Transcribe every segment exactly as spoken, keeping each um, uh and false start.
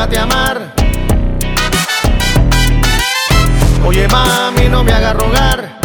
déjate amar. Oye mami, no me hagas rogar.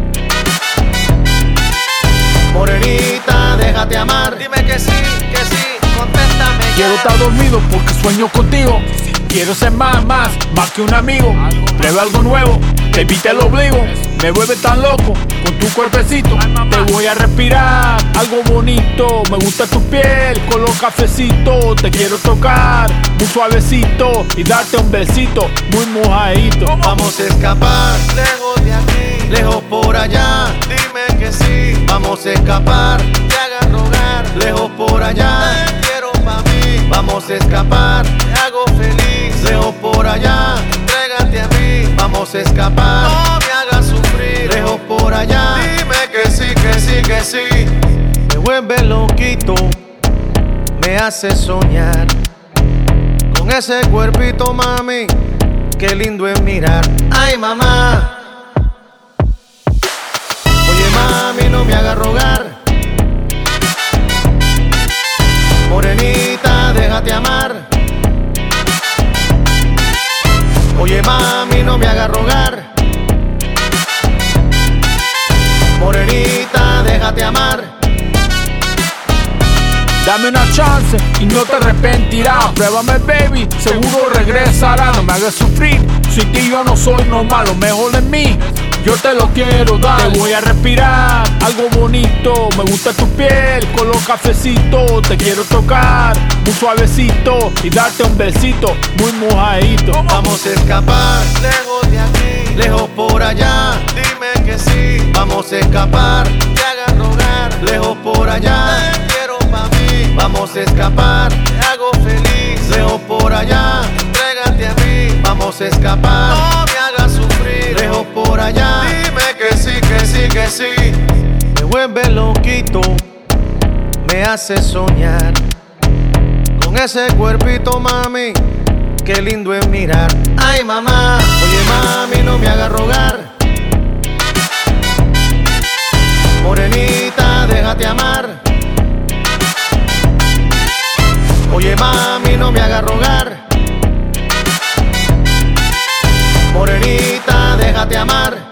Morenita, déjate amar. Dime que sí, que sí, contéstame ya. Quiero estar dormido porque sueño contigo. Quiero ser más, más, más que un amigo. Prueba algo nuevo, baby te lo obligo. Me vuelve tan loco con tu cuerpecito. Te voy a respirar algo bonito. Me gusta tu piel con los cafecitos. Te quiero tocar muy suavecito y darte un besito muy mojadito. Vamos a escapar, Lejos de aquí, lejos por allá. dime que sí, Vamos a escapar, te hagas rogar. lejos por allá. Te quiero pa' mí, Vamos a escapar, te hago feliz. lejos por allá. Entrégate a mí, Vamos a escapar, no me hagas sufrir. lejos por allá. Dime que sí, que sí, que sí. Me vuelve loquito, me hace soñar. Con ese cuerpito, mami, qué lindo es mirar. Ay, mamá. Oye, mami, no me hagas rogar. Morenita, déjate amar. Oye, mami, no me hagas rogar. Morenita, déjate amar. Dame una chance y no te arrepentirás. Pruébame baby, seguro regresará. No me hagas sufrir, sin ti yo no soy normal. Lo mejor de mí, yo te lo quiero dar. Te voy a respirar algo bonito. Me gusta tu piel con los cafecitos. Te quiero tocar muy suavecito y darte un besito muy mojadito. Vamos a escapar, Lejos de aquí, lejos por allá. dime que sí, Vamos a escapar, te hagas rogar. lejos por allá. Te quiero pa' mí, Vamos a escapar, te hago feliz. lejos por allá. Entrégate a mí, Vamos a escapar, no me hagas sufrir. lejos por allá. Dime que sí, que sí, que sí. Me vuelve loquito, me hace soñar. Con ese cuerpito, mami, qué lindo es mirar. Ay, mamá. Oye, mami, no me hagas rogar. Morenita, déjate amar. Oye, mami, no me hagas rogar. Morenita, déjate amar.